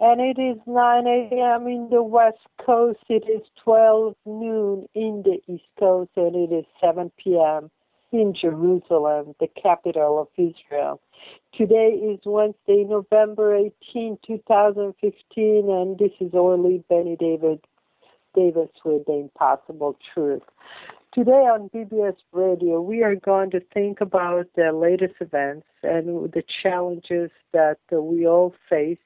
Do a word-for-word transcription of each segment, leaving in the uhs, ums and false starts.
and it is nine a.m. in the West Coast. It is twelve noon in the East Coast, and it is seven p.m. in Jerusalem, the capital of Israel. Today is Wednesday, November eighteenth, twenty fifteen, and this is Orly Benny David Davis with The Impossible Truth. Today on B B S Radio, we are going to think about the latest events and the challenges that uh, we all face,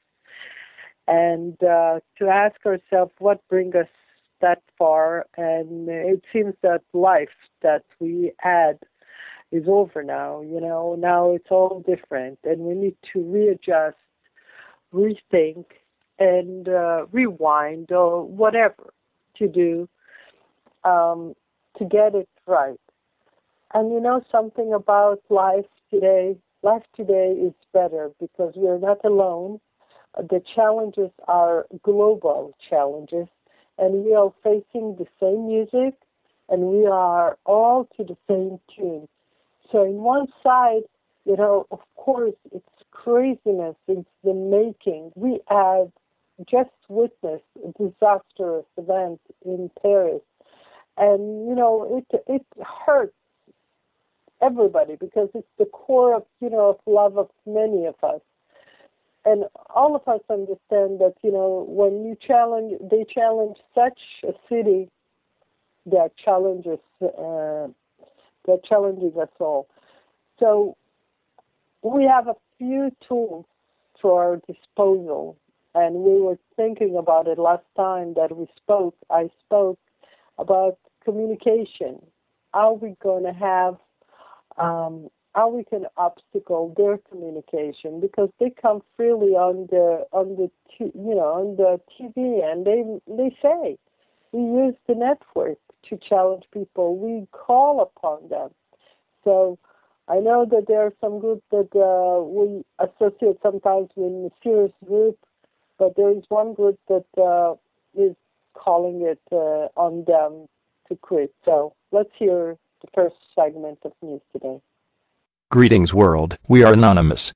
and uh, to ask ourselves what brings us that far. And it seems that life that we had is over now. You know, now it's all different, and we need to readjust, rethink, and uh, rewind or whatever to do um, to get it right. And you know something about life today? Life today is better because we are not alone. The challenges are global challenges, and we are facing the same music, and we are all to the same tune. So in one side, you know, of course, it's craziness, it's the making. We have just witnessed a disastrous event in Paris, and, you know, it it hurts everybody because it's the core of, you know, of love of many of us. And all of us understand that, you know, when you challenge, they challenge such a city that challenges, uh, that challenges us all. So we have a few tools to our disposal, and we were thinking about it last time that we spoke. I spoke about communication. Are we going to have um, how we can obstacle their communication, because they come freely on the on the t- you know on the T V, and they they say we use the network to challenge people. We call upon them. So I know that there are some groups that uh, we associate sometimes with a serious group, but there is one group that uh, is calling it uh, on them to quit. So let's hear the first segment of news today. Greetings world, we are anonymous.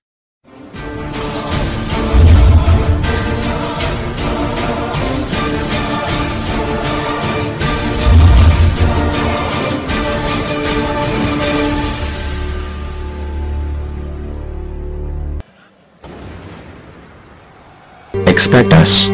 Expect us.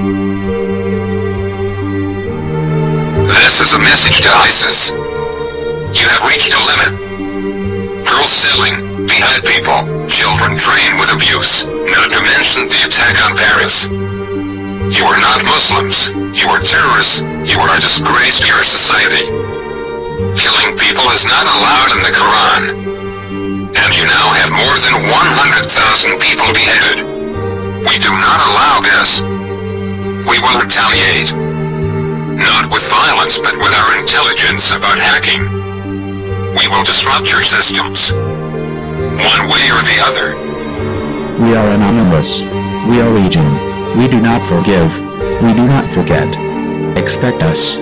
This is a message to ISIS. You have reached a limit. Girls selling, behead people, children trained with abuse, not to mention the attack on Paris. You are not Muslims, you are terrorists, you are a disgrace to your society. Killing people is not allowed in the Quran. And you now have more than one hundred thousand people beheaded. We do not allow this. We will retaliate. Not with violence, but with our intelligence about hacking. We will disrupt your systems, one way or the other. We are anonymous. We are legion. We do not forgive. We do not forget. Expect us.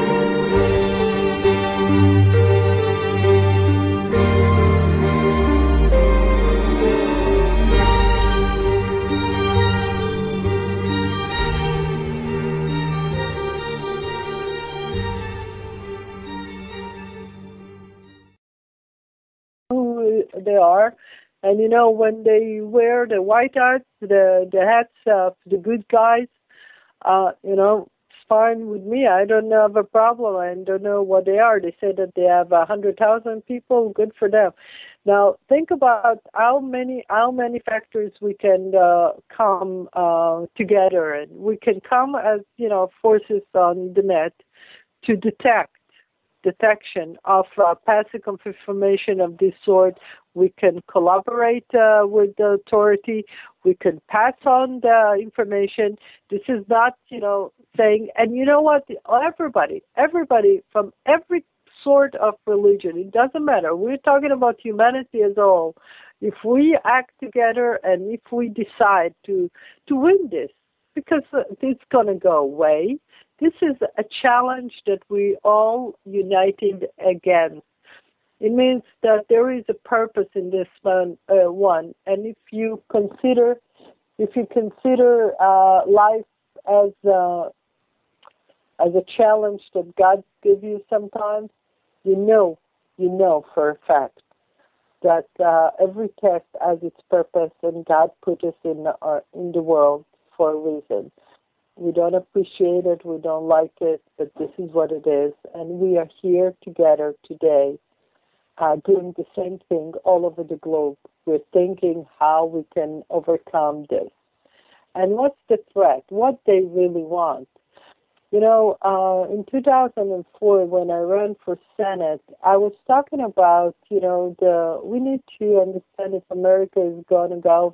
They are, and you know, when they wear the white hats, the the hats of the good guys, uh, you know, it's fine with me. I don't have a problem. I don't know what they are. They say that they have a hundred thousand people. Good for them. Now think about how many how many factors we can uh, come uh, together, and we can come as, you know, forces on the net to detect. detection of uh, passing of information of this sort. We can collaborate uh, with the authority. We can pass on the information. This is not, you know, saying, and you know what, everybody, everybody from every sort of religion, it doesn't matter. We're talking about humanity as a whole. If we act together and if we decide to, to win this, because it's going to go away, this is a challenge that we all united against. It means that there is a purpose in this one, uh, one. And if you consider if you consider uh, life as a, as a challenge that God gives you sometimes, you know, you know for a fact that uh, every test has its purpose, and God put us in the, uh, in the world for a reason. We don't appreciate it, we don't like it, but this is what it is, and we are here together today uh, doing the same thing all over the globe. We're thinking how we can overcome this. And what's the threat? What they really want? You know, uh, in two thousand four, when I ran for Senate, I was talking about, you know, the we need to understand if America is going to go,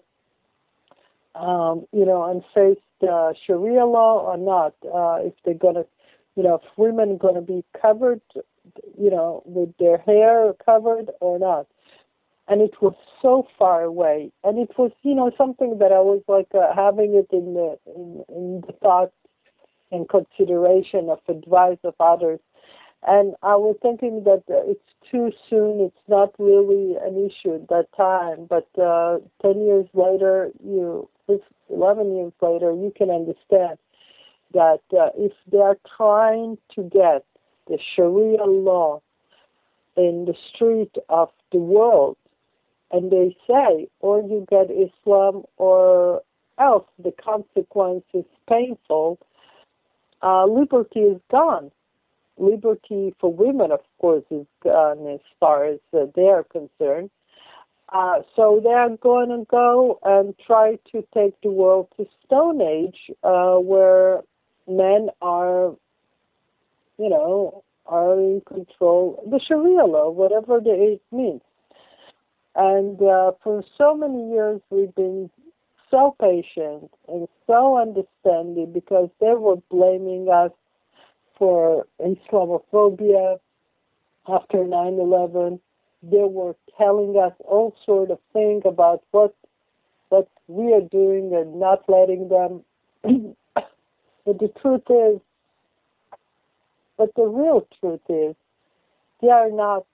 um, you know, and face the Sharia law or not. Uh, if they're going to, you know, if women are going to be covered, you know, with their hair covered or not. And it was so far away. And it was, you know, something that I was like uh, having it in the in, in the thought and consideration of advice of others. And I was thinking that uh, it's too soon, it's not really an issue at that time, but uh, ten years later, you, eleven years later, you can understand that uh, if they are trying to get the Sharia law in the street of the world, and they say, or you get Islam or else the consequence is painful, Uh, liberty is gone. Liberty for women, of course, is gone as far as uh, they are concerned. Uh, so they are going to go and try to take the world to Stone Age, uh, where men are, you know, are in control. The Sharia law, whatever the, it means. And uh, for so many years, we've been so patient and so understanding because they were blaming us for Islamophobia after nine eleven. They were telling us all sort of things about what what we are doing and not letting them. But the truth is, but the real truth is, they are not,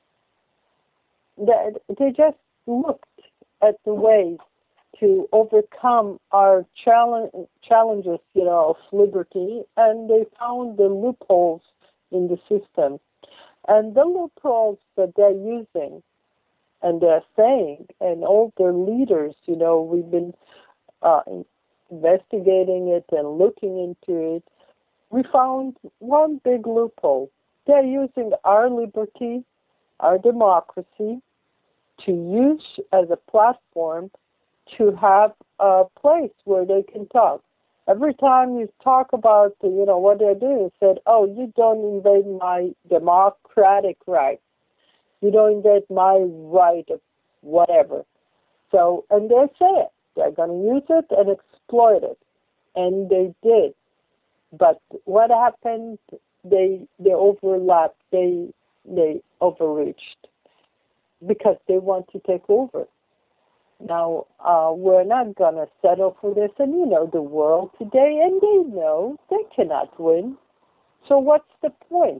they, they just looked at the ways to overcome our challenge, challenges, you know, of liberty, and they found the loopholes in the system. And the loopholes that they're using and they're saying, and all their leaders, you know, we've been uh, investigating it and looking into it, we found one big loophole. They're using our liberty, our democracy, to use as a platform to have a place where they can talk. Every time you talk about, you know, what they're doing, said, oh, you don't invade my democratic rights. You don't invade my right of whatever. So, and they say it. They're going to use it and exploit it. And they did. But what happened, they they overlapped, they they overreached because they want to take over. Now, uh, we're not going to settle for this, and you know the world today, and they know they cannot win. So what's the point?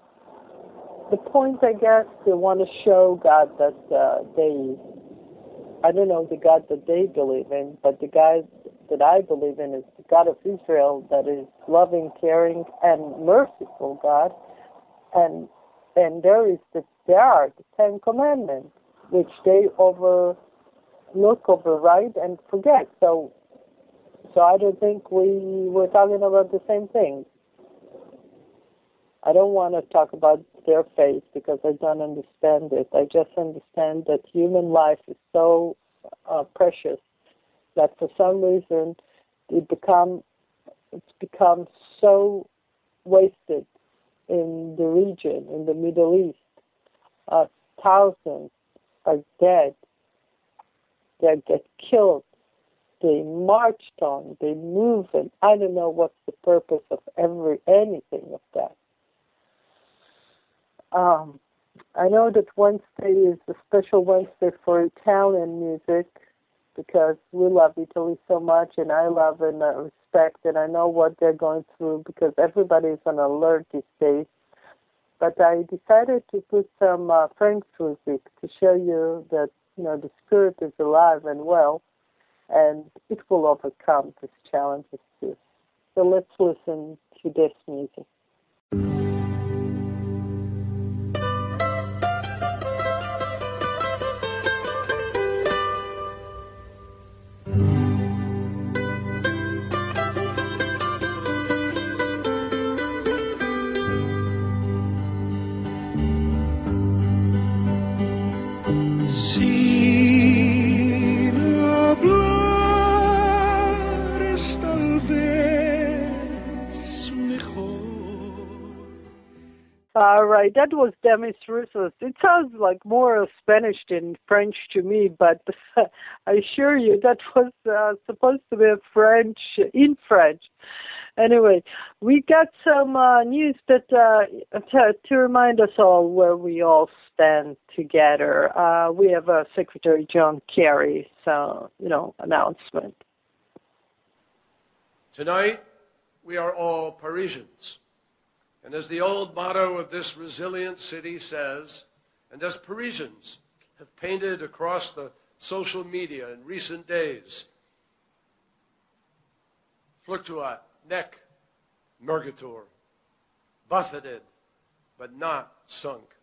The point, I guess, they want to show God that uh, they, I don't know the God that they believe in, but the God that I believe in is the God of Israel, that is loving, caring, and merciful God. And and there is the, there are the Ten Commandments, which they over. look, override, and forget. So, so I don't think we were talking about the same thing. I don't want to talk about their faith because I don't understand it. I just understand that human life is so uh, precious that for some reason it become it's become so wasted in the region, in the Middle East. Uh, thousands are dead. They get killed. They marched on. They move, and I don't know what's the purpose of every anything of that. Um, I know that Wednesday is a special Wednesday for Italian music because we love Italy so much, and I love and uh, respect, and I know what they're going through because everybody is on alert these days. But I decided to put some uh, French music to show you that, you know, the spirit is alive and well. and it will overcome these challenges too. So let's listen to this music. All right, that was Demis Roussos. It sounds like more Spanish than French to me, but I assure you that was uh, supposed to be French, in French. Anyway, we got some uh, news that uh, to, to remind us all where we all stand together. Uh, we have uh, Secretary John Kerry, so, you know, announcement. Tonight, we are all Parisians. And as the old motto of this resilient city says, and as Parisians have painted across the social media in recent days, fluctuat, nec, mergitur, buffeted, but not sunk.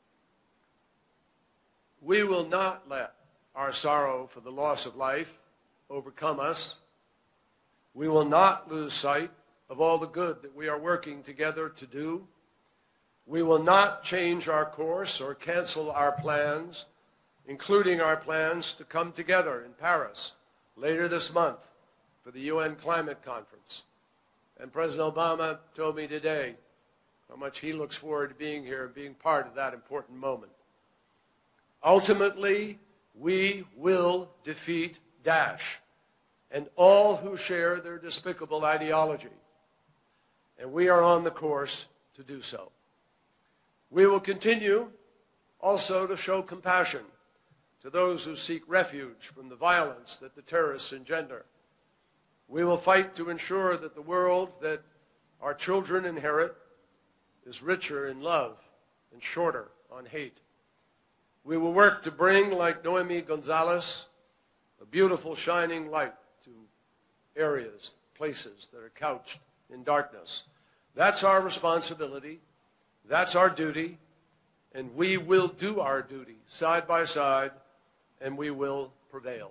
We will not let our sorrow for the loss of life overcome us. We will not lose sight of all the good that we are working together to do. We will not change our course or cancel our plans, including our plans to come together in Paris later this month for the U N Climate Conference. And President Obama told me today how much he looks forward to being here and being part of that important moment. Ultimately, we will defeat Daesh and all who share their despicable ideology. And we are on the course to do so. We will continue also to show compassion to those who seek refuge from the violence that the terrorists engender. We will fight to ensure that the world that our children inherit is richer in love and shorter on hate. We will work to bring, like Noemi Gonzalez, a beautiful shining light to areas, places that are couched in darkness. That's our responsibility. That's our duty. And we will do our duty side by side, and we will prevail.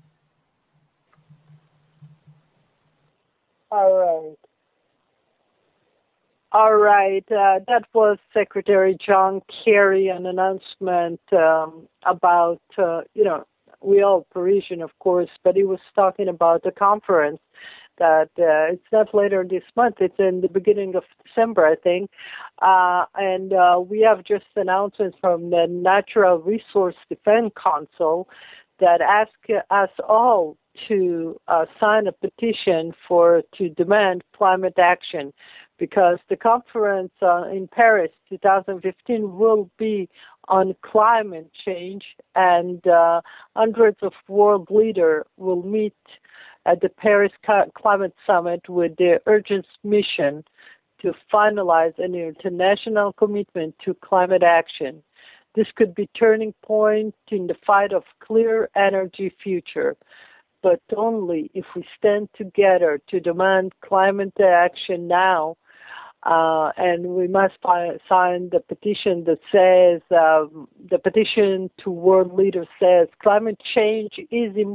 All right. All right. Uh, that was Secretary John Kerry, an announcement um, about, uh, you know, we all Parisian, of course, but he was talking about the conference that uh, it's not later this month. It's in the beginning of December, I think. Uh, and uh, we have just announcements from the Natural Resource Defense Council that ask us all to uh, sign a petition for to demand climate action, because the conference uh, in Paris two thousand fifteen will be on climate change, and uh, hundreds of world leaders will meet at the Paris Climate Summit with the urgent mission to finalize an international commitment to climate action. This could be a turning point in the fight of clear energy future, but only if we stand together to demand climate action now. Uh, and we must fi- sign the petition that says, uh, the petition to world leaders says climate change is important.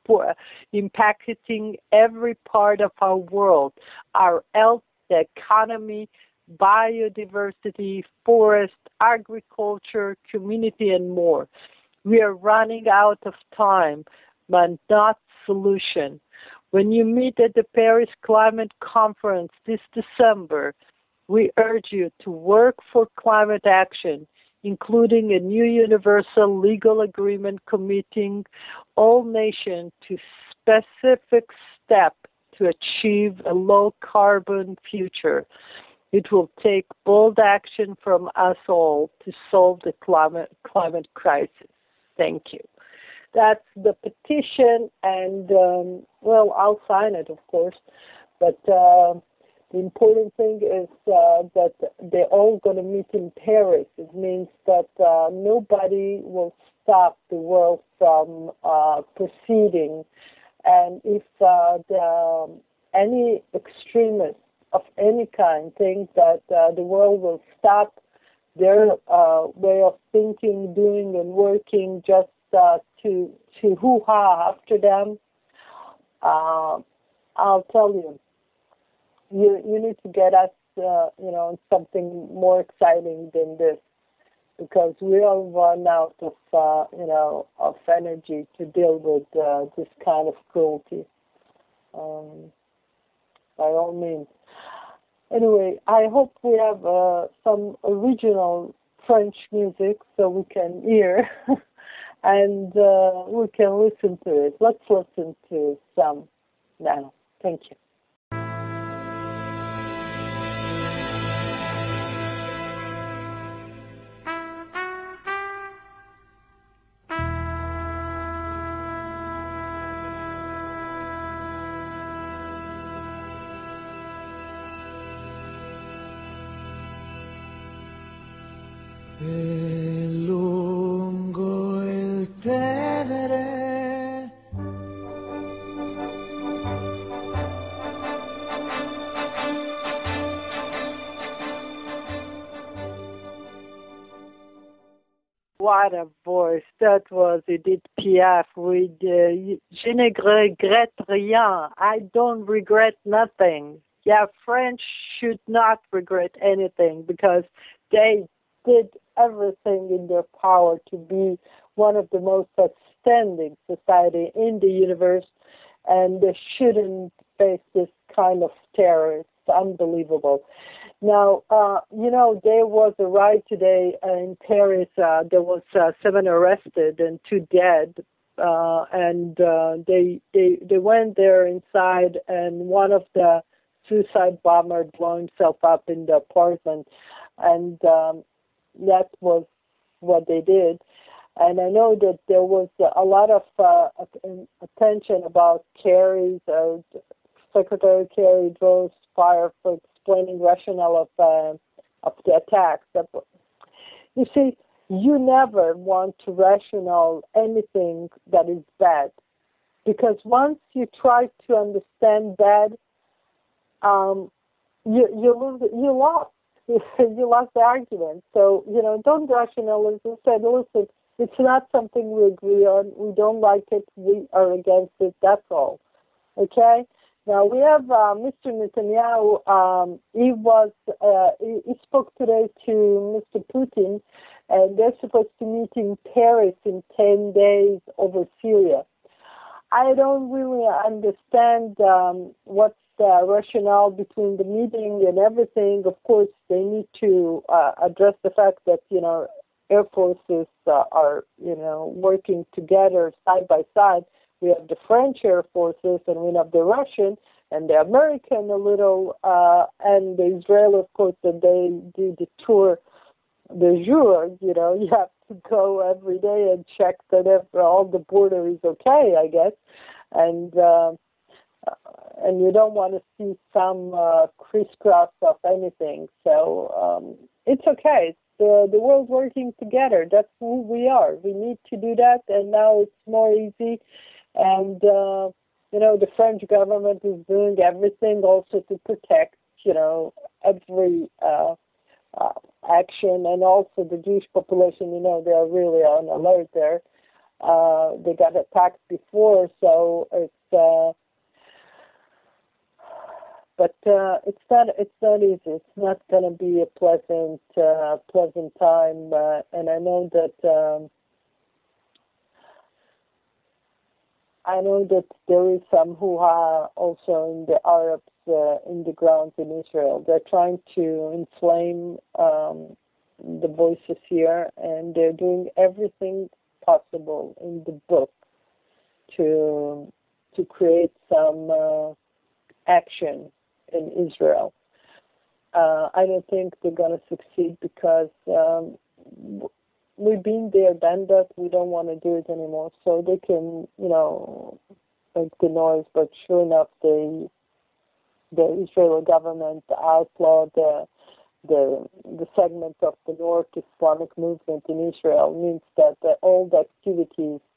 Impacting every part of our world, our health, the economy, biodiversity, forest, agriculture, community, and more. We are running out of time, but not solution. When you meet at the Paris Climate Conference this December, we urge you to work for climate action, including a new universal legal agreement committing all nations to specific steps to achieve a low-carbon future. It will take bold action from us all to solve the climate climate crisis. Thank you. That's the petition, and, um, well, I'll sign it, of course, but uh, the important thing is uh, that they're all going to meet in Paris. It means that uh, nobody will stop the world from uh, proceeding And if uh, the, um, any extremists of any kind think that uh, the world will stop their uh, way of thinking, doing, and working just uh, to to hoo-ha after them, uh, I'll tell you, you you need to get us, uh, you know, on something more exciting than this, because we all run out of, uh, you know, of energy to deal with uh, this kind of cruelty. Um, by all means. Anyway, I hope we have uh, some original French music so we can hear and uh, we can listen to it. Let's listen to some now. Thank you. E lungo il Tevere What a voice. That was Edith Piaf with uh, Je ne regrette rien. I don't regret nothing. Yeah, French should not regret anything because they did everything in their power to be one of the most outstanding society in the universe, and they shouldn't face this kind of terror. It's unbelievable. Now, uh, you know, there was a riot today in Paris. Uh, there was uh, seven arrested and two dead, uh, and uh, they they they went there inside, and one of the suicide bombers blew himself up in the apartment, and um, that was what they did. And I know that there was a lot of uh, attention about Kerry's, uh, Secretary Kerry Droz fire for explaining rationale of uh, of the attacks. You see, you never want to rationale anything that is bad, because once you try to understand bad, um, you you lose, you lost. You lost the argument. So, you know, don't rationalize and say, listen, it's not something we agree on. We don't like it. We are against it. That's all. Okay? Now, we have uh, Mister Netanyahu. Um, he was, uh, he, he spoke today to Mister Putin, and they're supposed to meet in Paris in ten days over Syria. I don't really understand um, what's the rationale between the meeting and everything. Of course, they need to uh, address the fact that, you know, air forces uh, are, you know, working together side by side. We have the French air forces, and we have the Russian and the American a little, uh, and the Israeli, of course, that they do the tour de jour. You know, you have to go every day and check that if all the border is okay, I guess, and. Uh, and you don't want to see some uh, crisscross of anything. So um, it's okay. It's the, the world working together. That's who we are. We need to do that, and now it's more easy. And, uh, you know, the French government is doing everything also to protect, you know, every uh, uh, action, and also the Jewish population, you know, they are really on alert there. Uh, they got attacked before, so it's... Uh, But uh, it's not it's not easy. It's not going to be a pleasant uh, pleasant time. Uh, and I know that um, I know that there is some hoo-ha also in the Arabs uh, in the ground in Israel. They're trying to inflame um, the voices here, and they're doing everything possible in the book to to create some uh, action in Israel. Uh, I don't think they're going to succeed because um, we've been there, done that. We don't want to do it anymore. So they can, you know, make the noise, but sure enough, they, the Israeli government outlawed the, the the segment of the North Islamic movement in Israel. Means that the, all the activities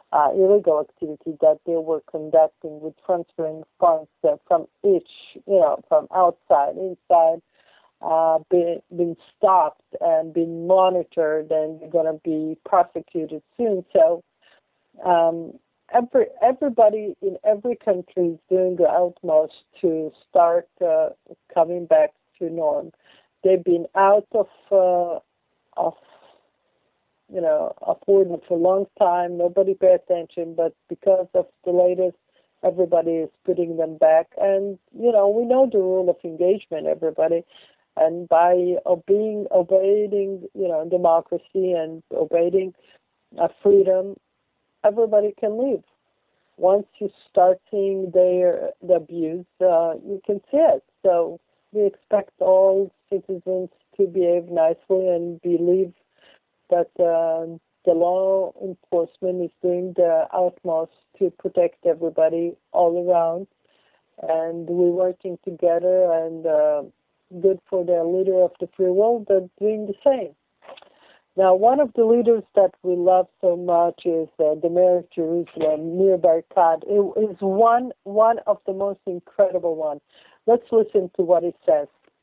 uh, illegal activity that they were conducting with transferring funds uh, from each, you know, from outside, inside, uh, being, being stopped and being monitored, and they're going to be prosecuted soon. So um, every everybody in every country is doing the utmost to start uh, coming back to norm. They've been out of uh, of you know of order for a long time. Nobody pay attention, but because of the latest, everybody is putting them back. And you know we know the rule of engagement, everybody, and by obeying obeying you know democracy and obeying uh, freedom, everybody can live. Once you start seeing their the abuse, uh, you can see it. So we expect all citizens to behave nicely and believe that uh, the law enforcement is doing the utmost to protect everybody all around. And we're working together, and uh, good for the leader of the free world that's doing the same. Now, one of the leaders that we love so much is uh, the mayor of Jerusalem, Nir Barkat. It is one one of the most incredible ones. Let's listen to what he says.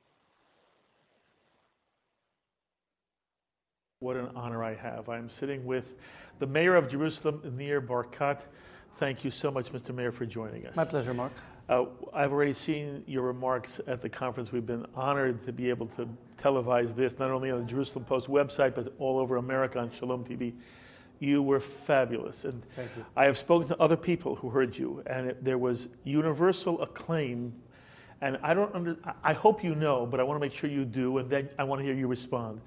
What an honor I have. I'm sitting with the mayor of Jerusalem, Nir Barkat. Thank you so much, Mister Mayor, for joining us. My pleasure, Mark. Uh, I've already seen your remarks at the conference. We've been honored to be able to televise this, not only on the Jerusalem Post website, but all over America on Shalom T V. You were fabulous. And Thank you. I have spoken to other people who heard you, and it, there was universal acclaim. And I don't under, I hope you know, but I want to make sure you do, and then I want to hear you respond.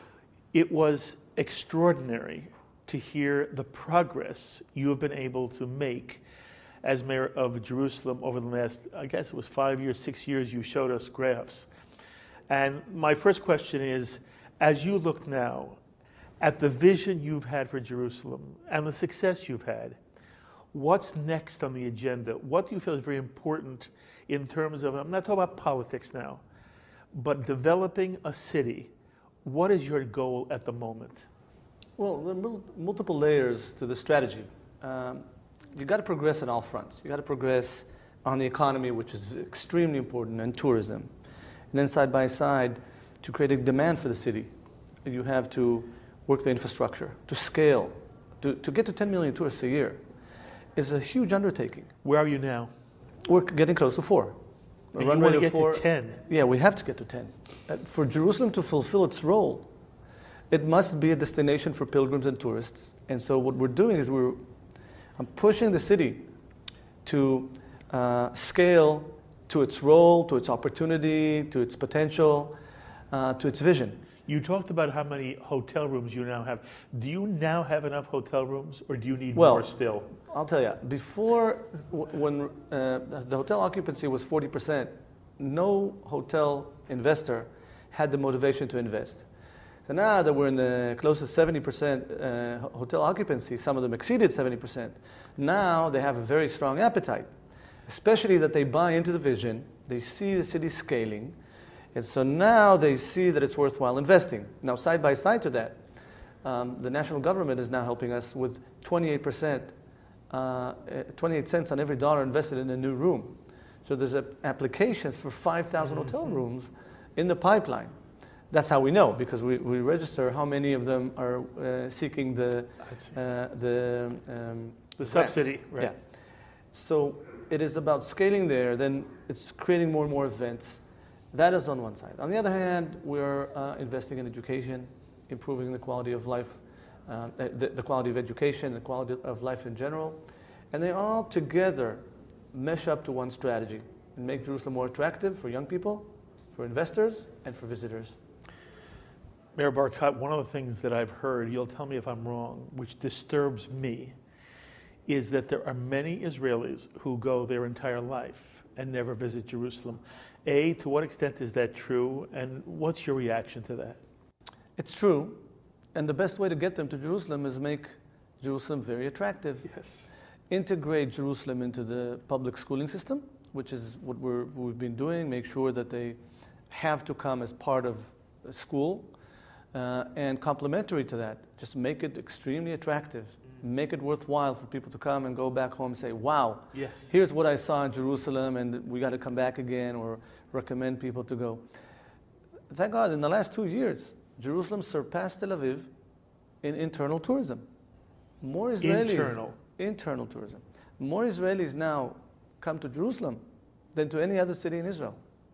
It was extraordinary to hear the progress you have been able to make as mayor of Jerusalem over the last, I guess it was five years, six years, you showed us graphs. And my first question is, as you look now at the vision you've had for Jerusalem and the success you've had, what's next on the agenda? What do you feel is very important in terms of, I'm not talking about politics now, but developing a city? What is your goal at the moment? Well, there are mul- multiple layers to the strategy. Um, you got to progress on all fronts. You got to progress on the economy, which is extremely important, and tourism. And then side by side, to create a demand for the city, you have to work the infrastructure, to scale, to, to get to ten million tourists a year is a huge undertaking. Where are you now? We're getting close to four. And you want to get to ten. Yeah, we have to get to ten. Uh, for Jerusalem to fulfill its role, it must be a destination for pilgrims and tourists. And so what we're doing is we're I'm pushing the city to uh, scale to its role, to its opportunity, to its potential, uh, to its vision. You talked about how many hotel rooms you now have. Do you now have enough hotel rooms, or do you need well, more still? I'll tell you, before, w- when uh, the hotel occupancy was forty percent, no hotel investor had the motivation to invest. So now that we're in the close to seventy percent uh, hotel occupancy, some of them exceeded seventy percent, now they have a very strong appetite, especially that they buy into the vision, they see the city scaling, and so now they see that it's worthwhile investing. Now, side by side to that, um, the national government is now helping us with twenty-eight percent, uh, twenty-eight cents on every dollar invested in a new room. So there's a, applications for five thousand mm-hmm. hotel rooms in the pipeline. That's how we know, because we, we register how many of them are uh, seeking the uh, the um, the subsidy, right? Yeah. So it is about scaling there. Then it's creating more and more events. That is on one side. On the other hand, we're uh, investing in education, improving the quality of life, uh, the, the quality of education, the quality of life in general, and they all together mesh up to one strategy and make Jerusalem more attractive for young people, for investors, and for visitors. Mayor Barkat, one of the things that I've heard, you'll tell me if I'm wrong, which disturbs me, is that there are many Israelis who go their entire life and never visit Jerusalem. A, to what extent is that true, and what's your reaction to that? It's true, and the best way to get them to Jerusalem is make Jerusalem very attractive. Yes. Integrate Jerusalem into the public schooling system, which is what we're, we've been doing, make sure that they have to come as part of school. Uh, and complementary to that, just make it extremely attractive make it worthwhile for people to come and go back home and say, wow, Yes. here's what I saw in Jerusalem, and we got to come back again, or recommend people to go. Thank God, in the last two years, Jerusalem surpassed Tel Aviv in internal tourism. More Israelis. Internal. Internal tourism. More Israelis now come to Jerusalem than to any other city in Israel.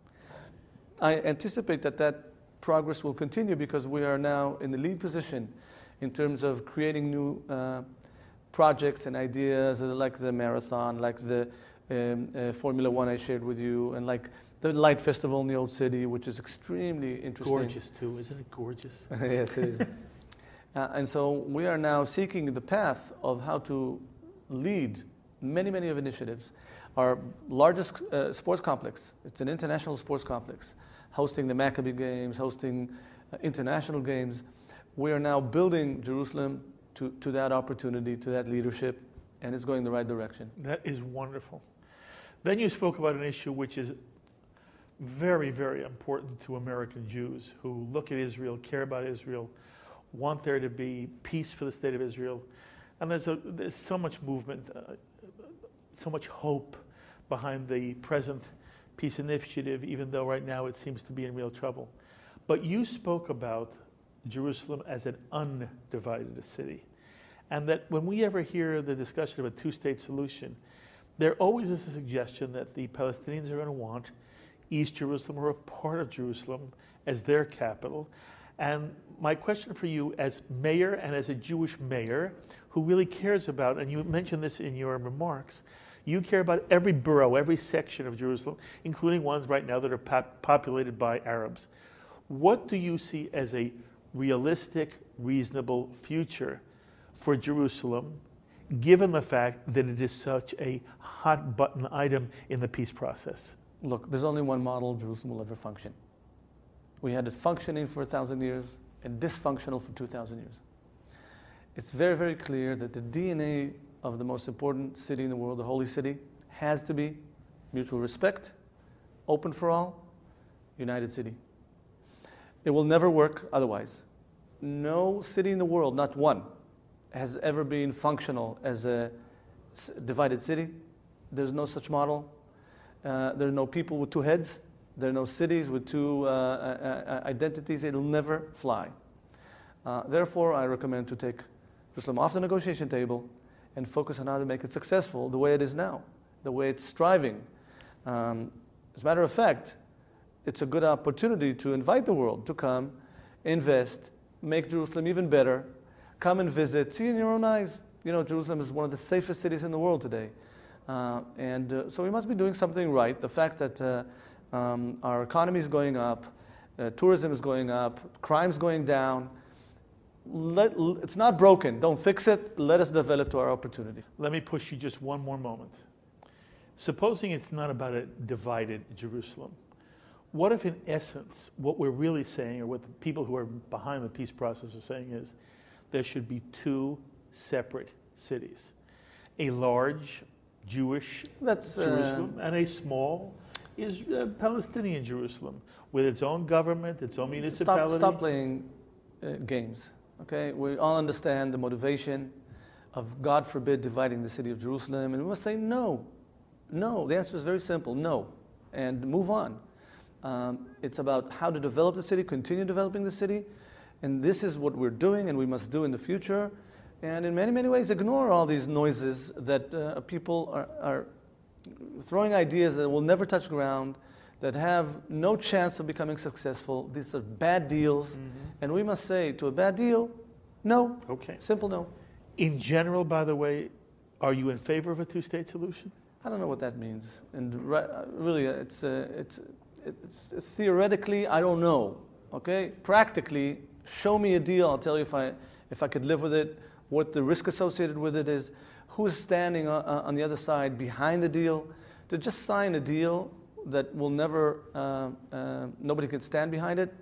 I anticipate that that progress will continue because we are now in the lead position in terms of creating new uh, projects and ideas, uh, like the marathon, like the um, uh, Formula One I shared with you, and like the Light Festival in the Old City, which is extremely interesting. Gorgeous, too. Isn't it gorgeous? Yes, it is. uh, and so we are now seeking the path of how to lead many, many of initiatives. Our largest uh, sports complex, it's an international sports complex, hosting the Maccabi Games, hosting uh, international games. We are now building Jerusalem to, to that opportunity, to that leadership, and it's going in the right direction. That is wonderful. Then you spoke about an issue which is very, very important to American Jews who look at Israel, care about Israel, want there to be peace for the state of Israel. And there's, a, there's so much movement, uh, so much hope behind the present peace initiative, even though right now it seems to be in real trouble. But you spoke about Jerusalem as an undivided city. And that when we ever hear the discussion of a two-state solution, there always is a suggestion that the Palestinians are going to want East Jerusalem or a part of Jerusalem as their capital. And my question for you as mayor and as a Jewish mayor who really cares about, and you mentioned this in your remarks, you care about every borough, every section of Jerusalem, including ones right now that are pop- populated by Arabs. What do you see as a realistic, reasonable future for Jerusalem, given the fact that it is such a hot button item in the peace process? Look, there's only one model Jerusalem will ever function. We had it functioning for a thousand years and dysfunctional for two thousand years. It's very, very clear that the D N A of the most important city in the world, the holy city, has to be mutual respect, open for all, united city. It will never work otherwise. No city in the world, not one, has ever been functional as a divided city. There's no such model. Uh, there are no people with two heads. There are no cities with two uh, uh, uh, identities. It'll never fly. Uh, therefore, I recommend to take Jerusalem off the negotiation table and focus on how to make it successful the way it is now, the way it's striving. Um, as a matter of fact, it's a good opportunity to invite the world to come, invest, make Jerusalem even better, come and visit, see in your own eyes. You know, Jerusalem is one of the safest cities in the world today. Uh, and uh, so we must be doing something right. The fact that uh, um, our economy is going up, uh, tourism is going up, crime's going down, Let, it's not broken. Don't fix it. Let us develop to our opportunity. Let me push you just one more moment. Supposing it's not about a divided Jerusalem, what if in essence what we're really saying, or what the people who are behind the peace process are saying, is there should be two separate cities, a large Jewish That's, Jerusalem uh, and a small is uh, Palestinian Jerusalem with its own government, its own municipality? Stop, stop playing uh, games. Okay, we all understand the motivation of, God forbid, dividing the city of Jerusalem, and we must say no. No, the answer is very simple, no, and move on. Um, it's about how to develop the city, continue developing the city, and this is what we're doing and we must do in the future. And in many, many ways, ignore all these noises that uh, people are, are throwing ideas that will never touch ground, that have no chance of becoming successful. These are bad deals, mm-hmm. and we must say to a bad deal, no. Okay. Simple no. In general, by the way, are you in favor of a two-state solution? I don't know what that means, and right, really, it's, uh, it's, it's, it's theoretically, I don't know. Okay, practically, show me a deal. I'll tell you if I if I could live with it, what the risk associated with it is, who's standing on, on the other side behind the deal. To just sign a deal that will never, uh, uh, nobody can stand behind it,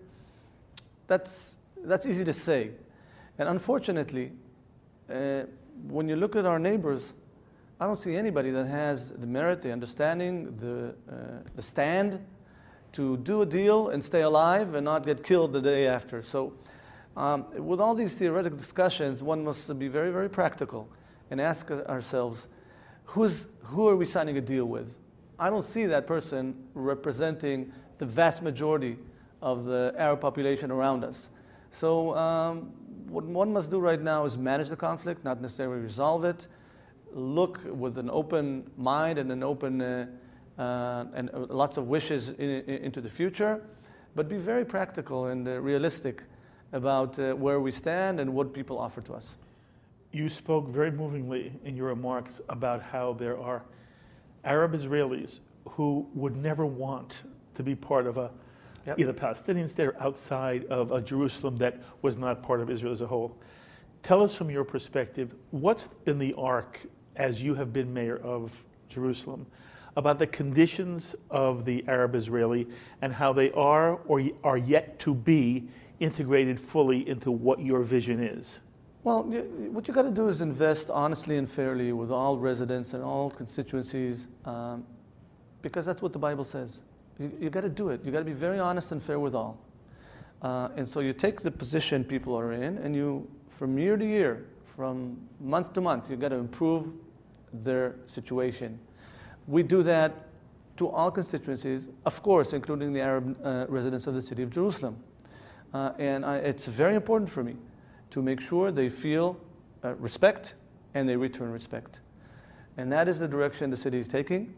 that's, that's easy to say. And unfortunately, uh, when you look at our neighbors, I don't see anybody that has the merit, the understanding, the, uh, the stand to do a deal and stay alive and not get killed the day after. So Um, with all these theoretical discussions, one must be very, very practical and ask ourselves, who's, who are we signing a deal with? I don't see that person representing the vast majority of the Arab population around us. So um, what one must do right now is manage the conflict, not necessarily resolve it. Look with an open mind and an open uh, uh, and uh, lots of wishes in, in, into the future, but be very practical and uh, realistic about uh, where we stand and what people offer to us. You spoke very movingly in your remarks about how there are Arab Israelis who would never want to be part of a Yep. either Palestinian state or outside of a Jerusalem that was not part of Israel as a whole. Tell us from your perspective, what's been the arc, as you have been mayor of Jerusalem, about the conditions of the Arab Israeli and how they are or are yet to be integrated fully into what your vision is? Well, what you got to do is invest honestly and fairly with all residents and all constituencies, um, because that's what the Bible says. You, you got to do it. You got to be very honest and fair with all. Uh, and so you take the position people are in, and you, from year to year, from month to month, you got to improve their situation. We do that to all constituencies, of course, including the Arab uh, residents of the city of Jerusalem. Uh, and I, it's very important for me to make sure they feel uh, respect and they return respect. And that is the direction the city is taking.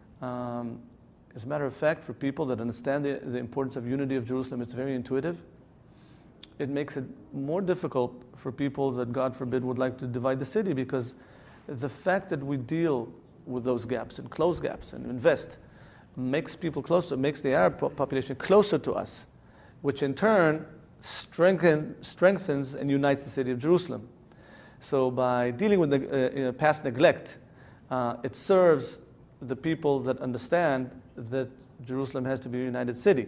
Um, As a matter of fact, for people that understand the, the importance of unity of Jerusalem, it's very intuitive. It makes it more difficult for people that, God forbid, would like to divide the city, because the fact that we deal with those gaps and close gaps and invest makes people closer, makes the Arab population closer to us, which in turn strengthen, strengthens and unites the city of Jerusalem. So by dealing with the uh, you know, past neglect, uh, it serves the people that understand that Jerusalem has to be a united city.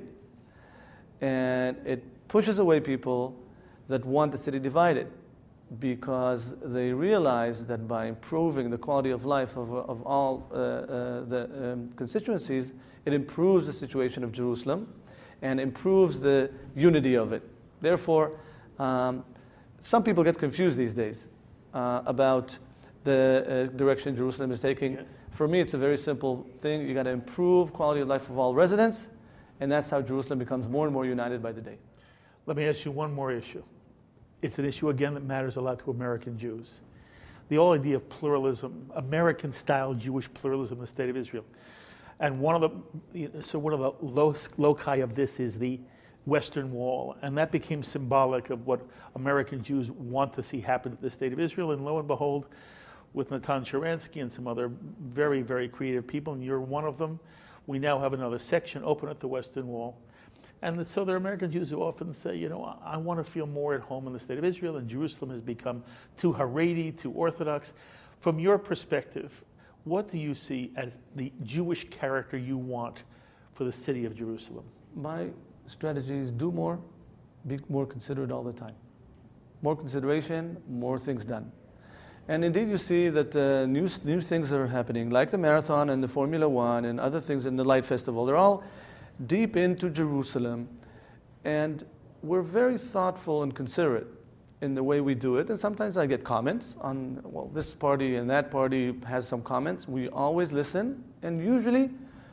And it pushes away people that want the city divided, because they realize that by improving the quality of life of, of all uh, uh, the um, constituencies, it improves the situation of Jerusalem and improves the unity of it. Therefore, um, some people get confused these days uh, about the uh, direction Jerusalem is taking. Yes. For me, it's a very simple thing. You got to improve quality of life of all residents, and that's how Jerusalem becomes more and more united by the day. Let me ask you one more issue. It's an issue, again, that matters a lot to American Jews. The whole idea of pluralism, American-style Jewish pluralism in the state of Israel. And one of the, so one of the loci of this is the Western Wall, and that became symbolic of what American Jews want to see happen to the state of Israel, and lo and behold, with Natan Sharansky and some other very, very creative people, and you're one of them, we now have another section open at the Western Wall. And so there are American Jews who often say, you know, I want to feel more at home in the state of Israel, and Jerusalem has become too Haredi, too Orthodox. From your perspective, what do you see as the Jewish character you want for the city of Jerusalem? My strategy is do more, be more considerate all the time. More consideration, more things done. And indeed, you see that uh, new, new things are happening, like the marathon and the Formula One and other things in the Light Festival. They're all deep into Jerusalem, and we're very thoughtful and considerate in the way we do it. And sometimes I get comments on, well, this party and that party has some comments. We always listen, and usually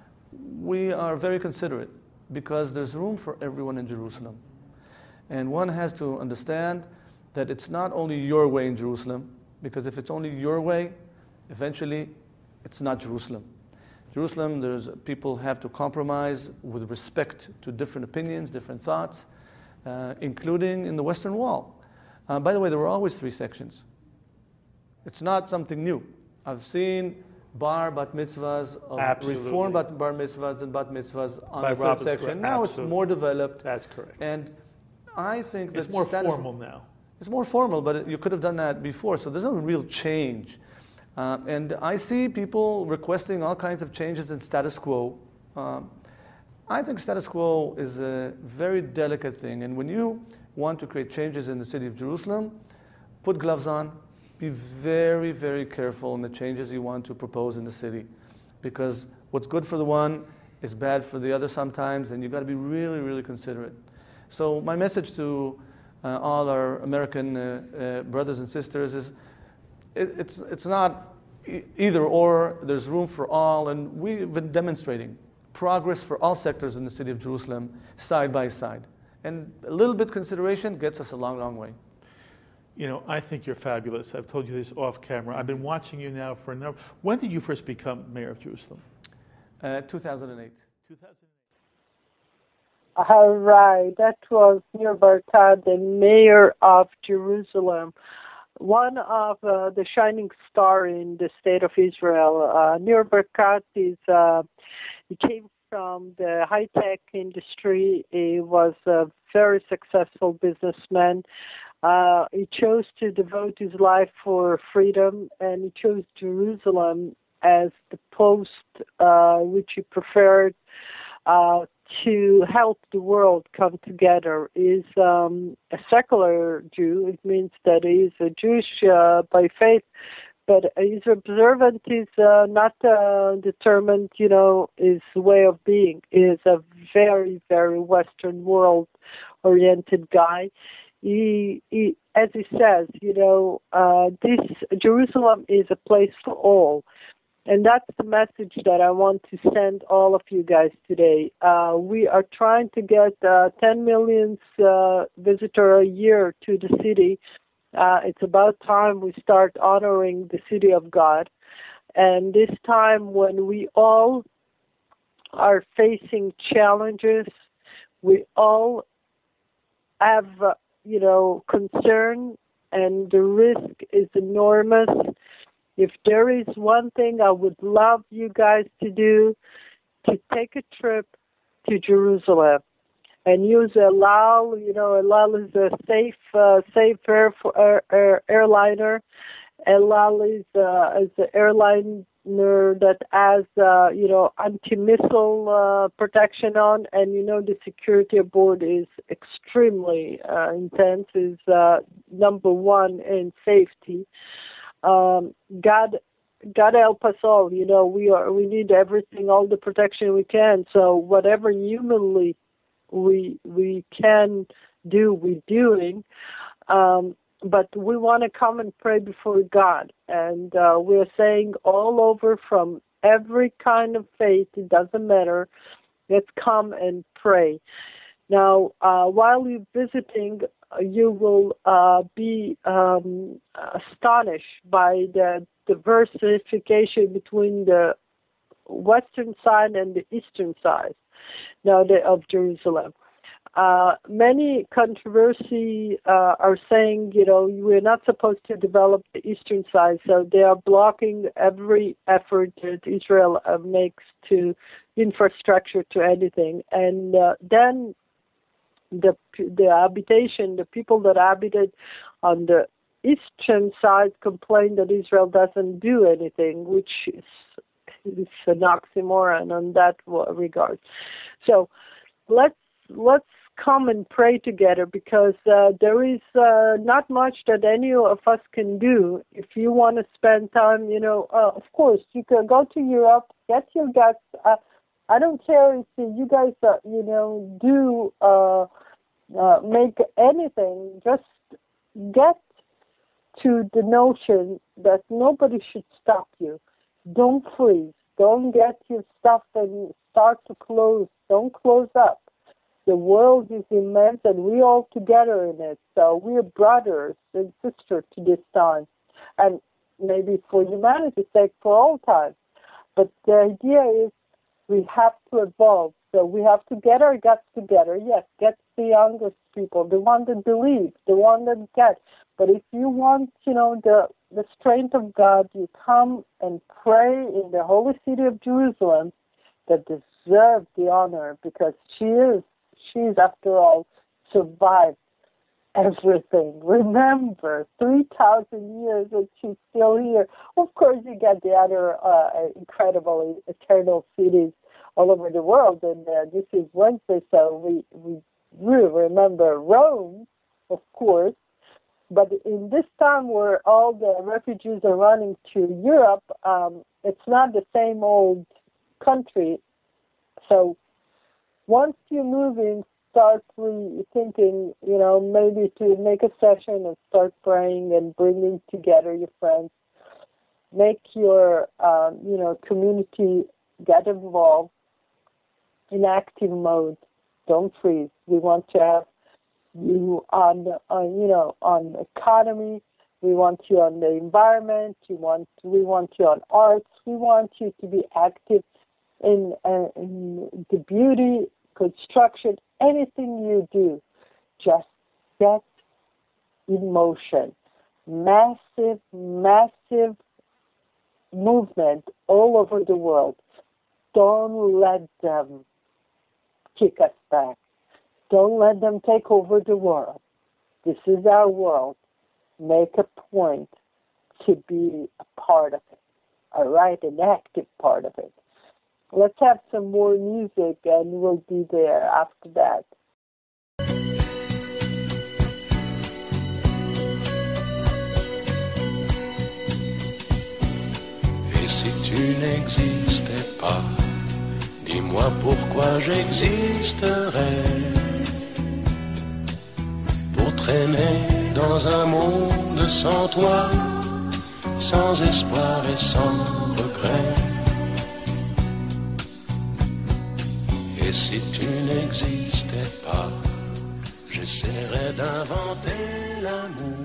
we are very considerate, because there's room for everyone in Jerusalem. And one has to understand that it's not only your way in Jerusalem, because if it's only your way, eventually it's not Jerusalem. Jerusalem, there's people have to compromise with respect to different opinions, different thoughts, uh, including in the Western Wall. Uh, by the way, there were always three sections. It's not something new. I've seen bar bat mitzvahs, of Absolutely. reform bat bar mitzvahs and bat mitzvahs on By the third Robert's section. correct. Now Absolutely. It's more developed. That's correct. And I think that It's more status- formal now. It's more formal, but you could have done that before, so there's no real change. Uh, and I see people requesting all kinds of changes in status quo. Um, I think status quo is a very delicate thing, and when you want to create changes in the city of Jerusalem, put gloves on, be very, very careful in the changes you want to propose in the city, because what's good for the one is bad for the other sometimes, and you've got to be really, really considerate. So my message to uh, all our American uh, uh, brothers and sisters, is it, it's, it's not e- either or. There's room for all, and we've been demonstrating progress for all sectors in the city of Jerusalem side by side. And a little bit consideration gets us a long, long way. You know, I think you're fabulous. I've told you this off camera. I've been watching you now for a number. When did you first become mayor of Jerusalem? Uh, two thousand eight. two thousand eight. All right, that was Nir Barkat, the mayor of Jerusalem, one of uh, the shining star in the state of Israel. Uh, Nir Barkat is, uh, he came from the high-tech industry. He was a very successful businessman. Uh, he chose to devote his life for freedom, and he chose Jerusalem as the post uh, which he preferred uh, to help the world come together. He's um, a secular Jew. It means that he's a Jewish uh, by faith, but his observant is uh, not uh, determined, you know, his way of being. He is a very, very Western world-oriented guy. He, he, as he says, you know, uh, this Jerusalem is a place for all. And that's the message that I want to send all of you guys today. Uh, we are trying to get uh, ten million uh, visitors a year to the city. Uh, it's about time we start honoring the city of God. And this time when we all are facing challenges, we all have, uh, you know, concern, and the risk is enormous. If there is one thing I would love you guys to do, to take a trip to Jerusalem and use El Al. You know, El Al is a safe, uh, safe air, air, air, airliner. El Al is, uh, is an airliner that has, uh, you know, anti-missile uh, protection on, and you know the security aboard is extremely uh, intense. Is uh, number one in safety. Um, God, God help us all. You know, we are we need everything, all the protection we can. So whatever humanly we we can do, we're doing. Um, but we want to come and pray before God, and uh, we're saying all over from every kind of faith. It doesn't matter. Let's come and pray. Now, uh, while you're visiting, you will uh, be um, astonished by the diversification between the western side and the eastern side now the, of Jerusalem. Uh, many controversy uh, are saying, you know, we're not supposed to develop the eastern side, so they are blocking every effort that Israel uh, makes to infrastructure to anything. And uh, then the the habitation, the people that habited on the eastern side complain that Israel doesn't do anything, which is, is an oxymoron on that regard. So let's let's come and pray together, because uh, there is uh, not much that any of us can do. If you want to spend time, you know, uh, of course, you can go to Europe, get your guts. Uh, I don't care if you guys, uh, you know, do uh, uh, make anything. Just get to the notion that nobody should stop you. Don't freeze. Don't get your stuff and start to close. Don't close up. The world is immense, and we're all together in it. So we're brothers and sisters to this time, and maybe for humanity's sake, for all time. But the idea is we have to evolve. So we have to get our guts together. Yes, get the youngest people, the one that believe, the one that get. But if you want, you know, the the strength of God, you come and pray in the holy city of Jerusalem that deserves the honor, because she is. She's, after all, survived everything. Remember, three thousand years and she's still here. Of course, you get the other uh, incredible eternal cities all over the world, and uh, this is Wednesday, so we, we really remember Rome, of course. But in this time where all the refugees are running to Europe, um, it's not the same old country. So once you move in start rethinking, you know, maybe to make a session and start praying and bringing together your friends. Make your, um, you know, community get involved in active mode. Don't freeze. We want to have you on, on, you know, on economy. We want you on the environment. You want, we want you on arts. We want you to be active in, uh, in the beauty, construction, anything you do. Just get in motion. Massive, massive movement all over the world. Don't let them kick us back. Don't let them take over the world. This is our world. Make a point to be a part of it, all right, an active part of it. Let's have some more music, and we'll be there after that. Et si tu n'existais pas, dis-moi pourquoi j'existerais. Pour traîner dans un monde sans toi, sans espoir et sans regret. Et si tu n'existais pas, j'essaierais d'inventer l'amour.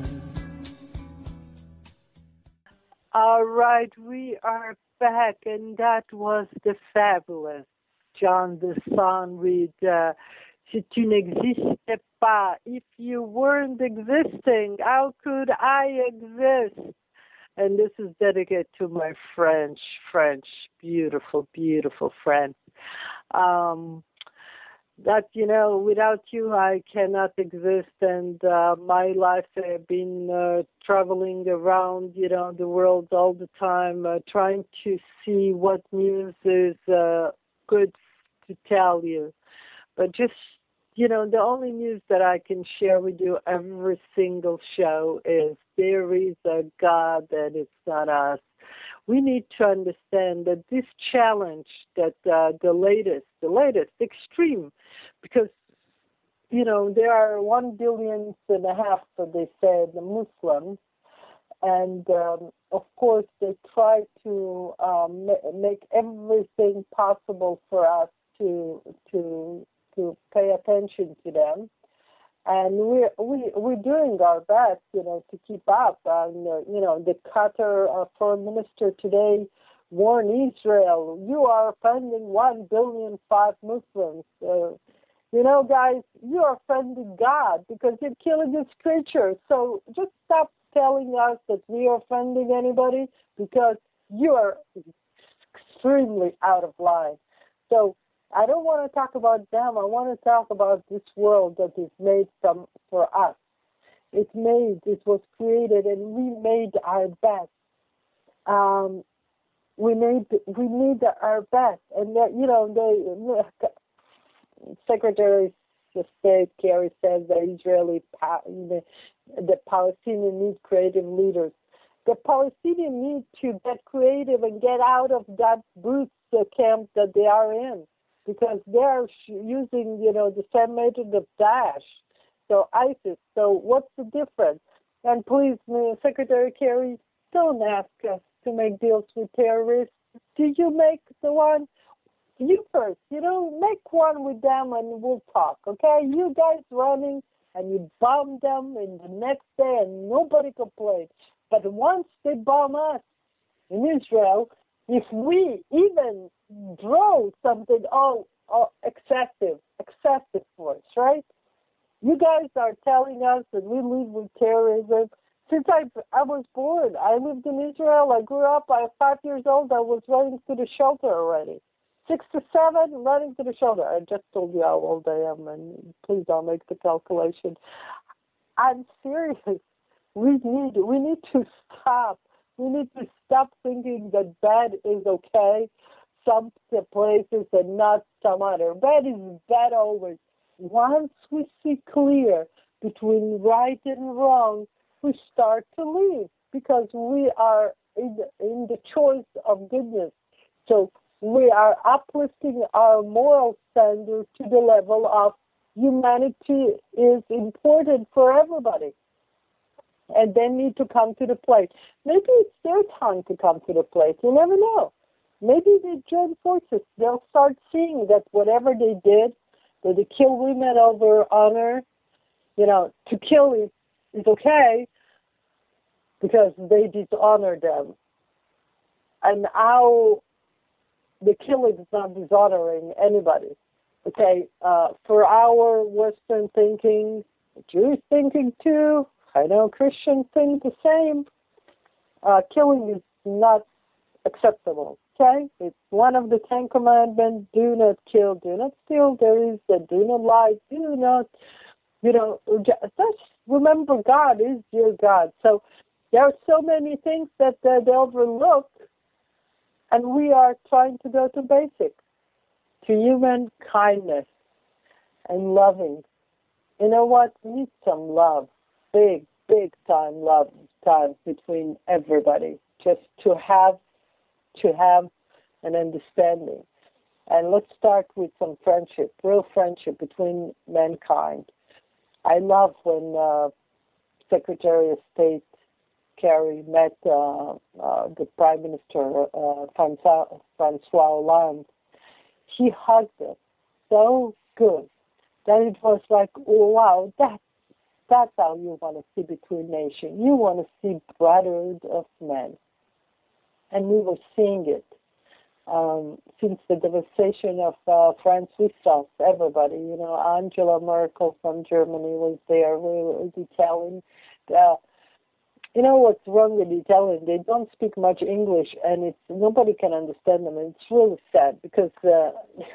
All right, we are back, and that was the fabulous John Desson with uh, Si tu n'existais pas. If you weren't existing, how could I exist? And this is dedicated to my French, French, beautiful, beautiful friend. Um, that, you know, without you, I cannot exist. And uh, my life, I've been uh, traveling around, you know, the world all the time, uh, trying to see what news is uh, good to tell you. But just, you know, the only news that I can share with you every single show is there is a God and it's not us. We need to understand that this challenge, that uh, the latest, the latest, extreme, because, you know, there are one billion and a half, so they said, Muslims, and um, of course they try to um, make everything possible for us to to to pay attention to them. And we're, we, we're doing our best, you know, to keep up. And, uh, you know, the Qatar uh, foreign minister today warned Israel, you are offending one billion five Muslims. Uh, you know, guys, you are offending God because you're killing this creature. So just stop telling us that we are offending anybody because you are extremely out of line. So I don't want to talk about them. I want to talk about this world that is made from for us. It's made, it was created, and we made our best. Um, we made, we made our best, and that, you know, the Secretary of State Kerry says that Israeli, the, the Palestinians need creative leaders. The Palestinians need to get creative and get out of that brute camp that they are in, because they're using, you know, the same method of Daesh, so ISIS. So what's the difference? And please, Secretary Kerry, don't ask us to make deals with terrorists. Did you make the one? You first, you know, make one with them and we'll talk, okay? You guys running and you bomb them in the next day and nobody complains. But once they bomb us in Israel, if we even draw something, oh, oh, excessive, excessive force, right? You guys are telling us that we live with terrorism. Since I, I was born, I lived in Israel. I grew up. I was five years old. I was running to the shelter already. Six to seven, running to the shelter. I just told you how old I am, and please don't make the calculation. I'm serious. We need, we need to stop. We need to stop thinking that bad is okay, some places and not some other. Bad is bad always. Once we see clear between right and wrong, we start to leave because we are in the, in the choice of goodness. So we are uplifting our moral standard to the level of humanity is important for everybody. And they need to come to the plate. Maybe it's their time to come to the plate. You never know. Maybe they join forces. They'll start seeing that whatever they did, that they kill women over honor, you know, to kill is, is okay because they dishonor them. And how the killing is not dishonoring anybody. Okay, uh, for our Western thinking, Jewish thinking too, I know Christians think the same. Uh, killing is not acceptable. Okay, it's one of the Ten Commandments: do not kill, do not steal. There is the do not lie, do not, you know. Just remember, God is your God. So there are so many things that uh, they overlook, and we are trying to go to basics, to human kindness and loving. You know what? We need some love. Big, big time love time between everybody, just to have to have an understanding. And let's start with some friendship, real friendship between mankind. I love when uh, Secretary of State Kerry met uh, uh, the Prime Minister uh, Francois, Francois Hollande. He hugged him so good that it was like, oh, wow, that That's how you want to see between nations. You want to see brotherhood of men. And we were seeing it. Um, since the devastation of uh, France, we saw everybody. You know, Angela Merkel from Germany was there. We were Italian. Uh, you know what's wrong with the Italian? They don't speak much English, and it's nobody can understand them. And it's really sad because uh,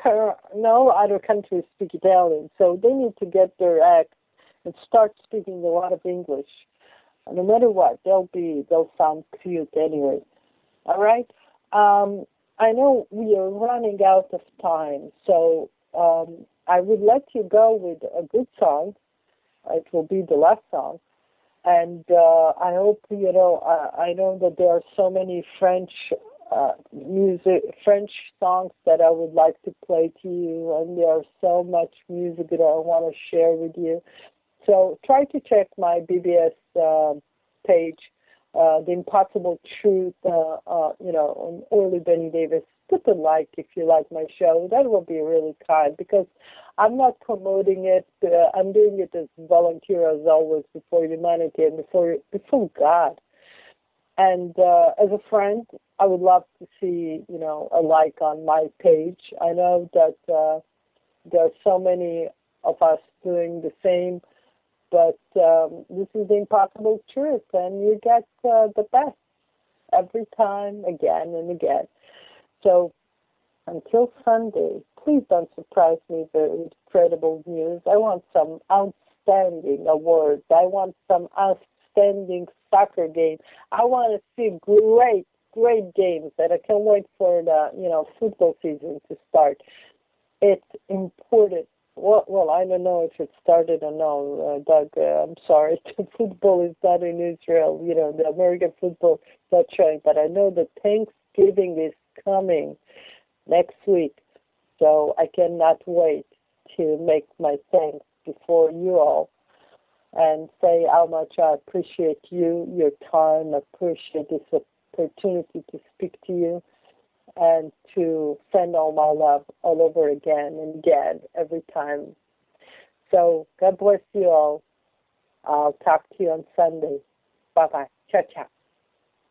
no other countries speak Italian, so they need to get their act and start speaking a lot of English. And no matter what, they'll be they'll sound cute anyway. All right. Um, I know we are running out of time, so um, I would let you go with a good song. It will be the last song, and uh, I hope you know. I, I know that there are so many French uh, music, French songs that I would like to play to you, and there's so much music that I want to share with you. So try to check my B B S uh, page, uh, The Impossible Truth, uh, uh, you know, on Orly Benny Davis. Put a like if you like my show. That will be really kind because I'm not promoting it. Uh, I'm doing it as volunteer as always before humanity and before before God. And uh, as a friend, I would love to see, you know, a like on my page. I know that uh, there are so many of us doing the same. But um, this is the impossible truth, and you get uh, the best every time, again and again. So until Sunday, please don't surprise me with incredible news. I want some outstanding awards. I want some outstanding soccer games. I want to see great, great games that I can't wait for the you know football season to start. It's important. Well, well, I don't know if it started or no, uh, Doug. Uh, I'm sorry. Football is not in Israel. You know, the American football is not showing. But I know that Thanksgiving is coming next week. So I cannot wait to make my thanks before you all and say how much I appreciate you, your time, appreciate this opportunity to speak to you, and to send all my love all over again and again every time. So God bless you all. I'll talk to you on Sunday. Bye-bye. Ciao, ciao.